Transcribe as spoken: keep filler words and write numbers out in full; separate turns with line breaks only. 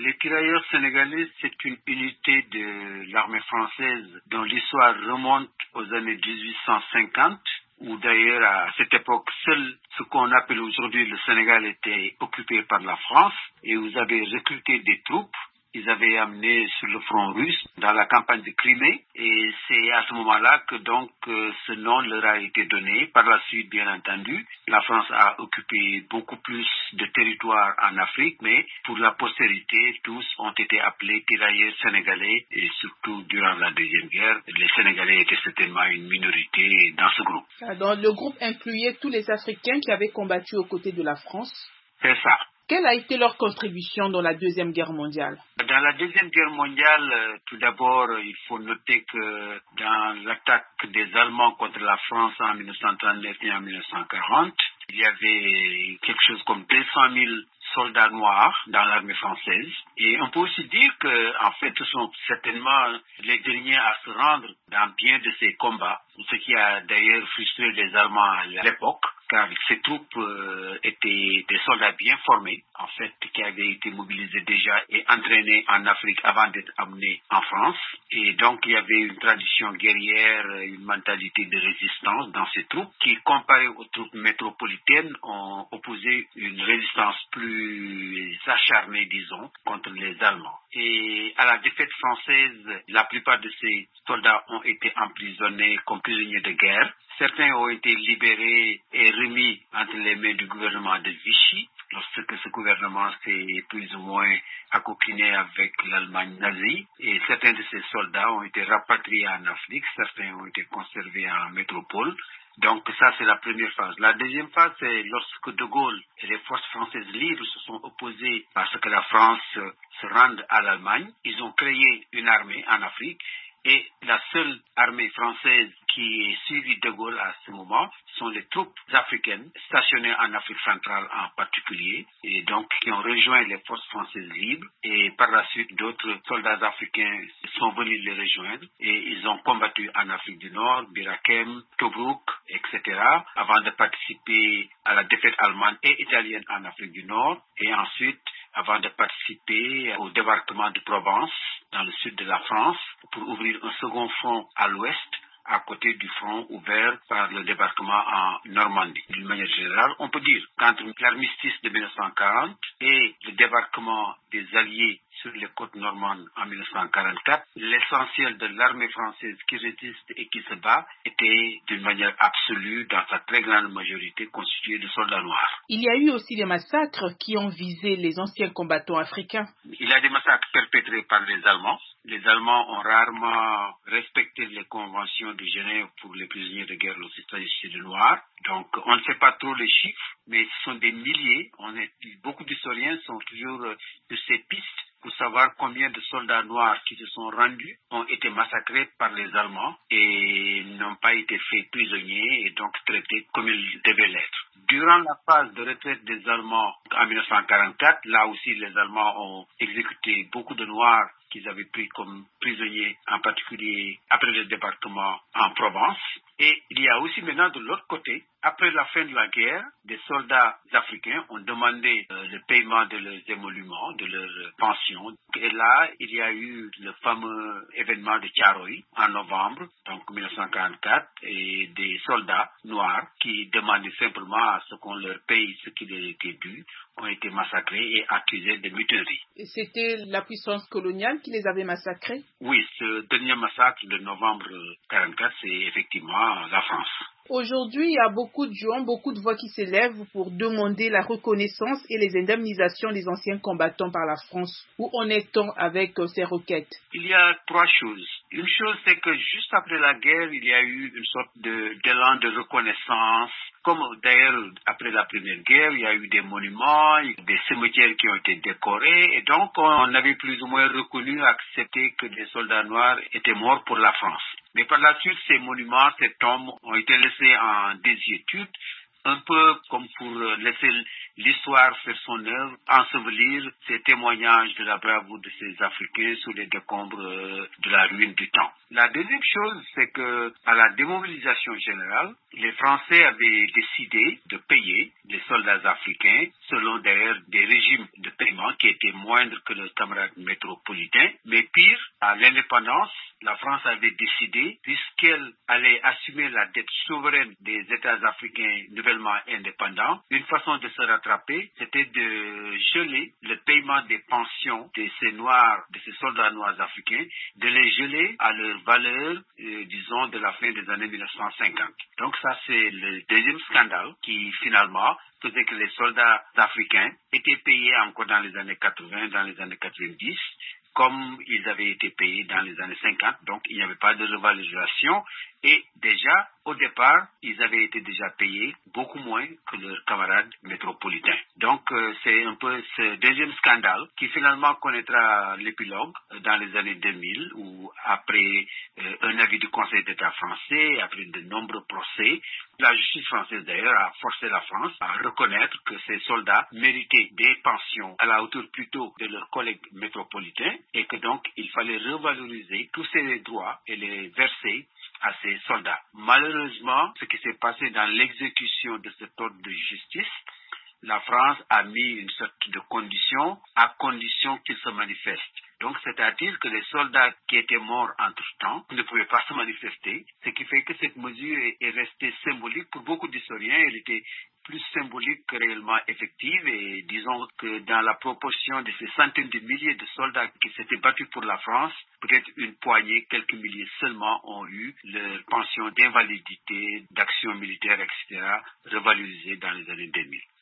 Les tirailleurs sénégalais, c'est une unité de l'armée française dont l'histoire remonte aux années dix-huit cent cinquante, où d'ailleurs à cette époque, seul ce qu'on appelle aujourd'hui le Sénégal était occupé par la France, et vous avez recruté des troupes. Ils avaient amené sur le front russe dans la campagne de Crimée, et c'est à ce moment-là que donc euh, ce nom leur a été donné. Par la suite, bien entendu, la France a occupé beaucoup plus de territoire en Afrique, mais pour la postérité, tous ont été appelés tirailleurs sénégalais, et surtout durant la Deuxième Guerre, les Sénégalais étaient certainement une minorité dans ce groupe.
Alors, le groupe incluait tous les Africains qui avaient combattu aux côtés de la France.
C'est ça.
Quelle a été leur contribution dans la Deuxième Guerre mondiale?
Dans la Deuxième Guerre mondiale, euh, tout d'abord, il faut noter que dans l'attaque des Allemands contre la France en mille neuf cent trente-neuf et en mille neuf cent quarante, il y avait quelque chose comme deux cent mille soldats noirs dans l'armée française. Et on peut aussi dire que, en fait, ce sont certainement les derniers à se rendre dans bien de ces combats, ce qui a d'ailleurs frustré les Allemands à l'époque, car ces troupes euh, étaient des soldats bien formés, en fait, qui avaient été mobilisés déjà et entraînés en Afrique avant d'être amenés en France. Et donc, il y avait une tradition guerrière, une mentalité de résistance dans ces troupes qui, comparées aux troupes métropolitaines, ont opposé une résistance plus acharnée, disons, contre les Allemands. Et à la défaite française, la plupart de ces soldats ont été emprisonnés comme prisonniers de guerre. Certains ont été libérés et remis entre les mains du gouvernement de Vichy, lorsque ce gouvernement s'est plus ou moins acoquiné avec l'Allemagne nazie. Et certains de ces soldats ont été rapatriés en Afrique, certains ont été conservés en métropole. Donc ça, c'est la première phase. La deuxième phase, c'est lorsque De Gaulle et les forces françaises libres se sont opposées parce que la France se rende à l'Allemagne. Ils ont créé une armée en Afrique. Et la seule armée française qui est suivie de Gaulle à ce moment sont les troupes africaines stationnées en Afrique centrale en particulier, et donc qui ont rejoint les forces françaises libres. Et par la suite, d'autres soldats africains sont venus les rejoindre et ils ont combattu en Afrique du Nord, Birakem, Tobruk, et cetera, avant de participer à la défaite allemande et italienne en Afrique du Nord, et ensuite avant de participer au débarquement de Provence dans le sud de la France pour ouvrir un second front à l'ouest à côté du front ouvert par le débarquement en Normandie. D'une manière générale, on peut dire qu'entre l'armistice de mille neuf cent quarante et le débarquement des Alliés sur les côtes normandes en mille neuf cent quarante-quatre, l'essentiel de l'armée française qui résiste et qui se bat était d'une manière absolue, dans sa très grande majorité, constituée de soldats noirs.
Il y a eu aussi des massacres qui ont visé les anciens combattants africains.
Il y a des massacres perpétrés par les Allemands. Les Allemands ont rarement respecté les conventions de Genève pour les prisonniers de guerre lorsqu'il s'agissait de Noirs. Donc, on ne sait pas trop les chiffres, mais ce sont des milliers. On est, beaucoup d'historiens sont toujours euh, sur ces pistes pour savoir combien de soldats noirs qui se sont rendus ont été massacrés par les Allemands et n'ont pas été faits prisonniers et donc traités comme ils devaient l'être. Durant la phase de retraite des Allemands en mille neuf cent quarante-quatre, là aussi les Allemands ont exécuté beaucoup de Noirs qu'ils avaient pris comme prisonniers, en particulier après le débarquement en Provence. Et il y a aussi maintenant de l'autre côté, après la fin de la guerre, des soldats africains ont demandé euh, le paiement de leurs émoluments, de leurs pensions. Et là, il y a eu le fameux événement de Thiaroye en novembre, donc mille neuf cent quarante-quatre, et des soldats noirs qui demandaient simplement à ce qu'on leur paye ce qui leur était dû, ont été massacrés et accusés de mutinerie.
Et c'était la puissance coloniale qui les avait massacrés?
Oui, ce dernier massacre de novembre quarante-quatre, c'est effectivement la France.
Aujourd'hui, il y a beaucoup de gens, beaucoup de voix qui s'élèvent pour demander la reconnaissance et les indemnisations des anciens combattants par la France. Où en est-on avec euh, ces requêtes?
Il y a trois choses. Une chose, c'est que juste après la guerre, il y a eu une sorte de, d'élan de reconnaissance. Comme d'ailleurs, après la Première Guerre, il y a eu des monuments, des cimetières qui ont été décorés. Et donc, on avait plus ou moins reconnu, accepté que des soldats noirs étaient morts pour la France. Mais par la suite, ces monuments, ces tombes ont été laissés en désuétude, un peu comme pour laisser l'histoire faire son œuvre, ensevelir ces témoignages de la bravoure de ces Africains sous les décombres de la ruine du temps. La deuxième chose, c'est que à la démobilisation générale, les Français avaient décidé de payer les soldats africains selon d'ailleurs des régimes de paiement qui étaient moindres que leurs camarades métropolitains. Mais pire, à l'indépendance, la France avait décidé, puisqu'elle allait assumer la dette souveraine des États africains nouvellement indépendants, une façon de se rattraper, c'était de geler le paiement des pensions de ces noirs, de ces soldats noirs africains, de les geler à leur valeur, euh, disons, de la fin des années mille neuf cent cinquante. Donc ça, c'est le deuxième scandale qui, finalement, faisait que les soldats africains étaient payés encore dans les années quatre-vingts, dans les années quatre-vingt-dix, comme ils avaient été payés dans les années cinquante, donc il n'y avait pas de revalorisation et déjà, au départ, ils avaient été déjà payés beaucoup moins que leurs camarades métropolitains. Donc euh, c'est un peu ce deuxième scandale qui finalement connaîtra l'épilogue dans les années deux mille où après euh, un avis du Conseil d'État français, après de nombreux procès, la justice française d'ailleurs a forcé la France à reconnaître que ces soldats méritaient des pensions à la hauteur plutôt de leurs collègues métropolitains et que donc il fallait revaloriser tous ces droits et les verser à ces soldats. Malheureusement, ce qui s'est passé dans l'exécution de cet ordre de justice, la France a mis une sorte de condition à condition qu'ils se manifestent. Donc, c'est-à-dire que les soldats qui étaient morts entre-temps ne pouvaient pas se manifester, ce qui fait que cette mesure est restée symbolique. Pour beaucoup d'historiens, elle était plus symbolique que réellement effective et disons que dans la proportion de ces centaines de milliers de soldats qui s'étaient battus pour la France, peut-être une poignée, quelques milliers seulement ont eu leur pension d'invalidité, d'action militaire, et cetera revalorisée dans les années deux mille.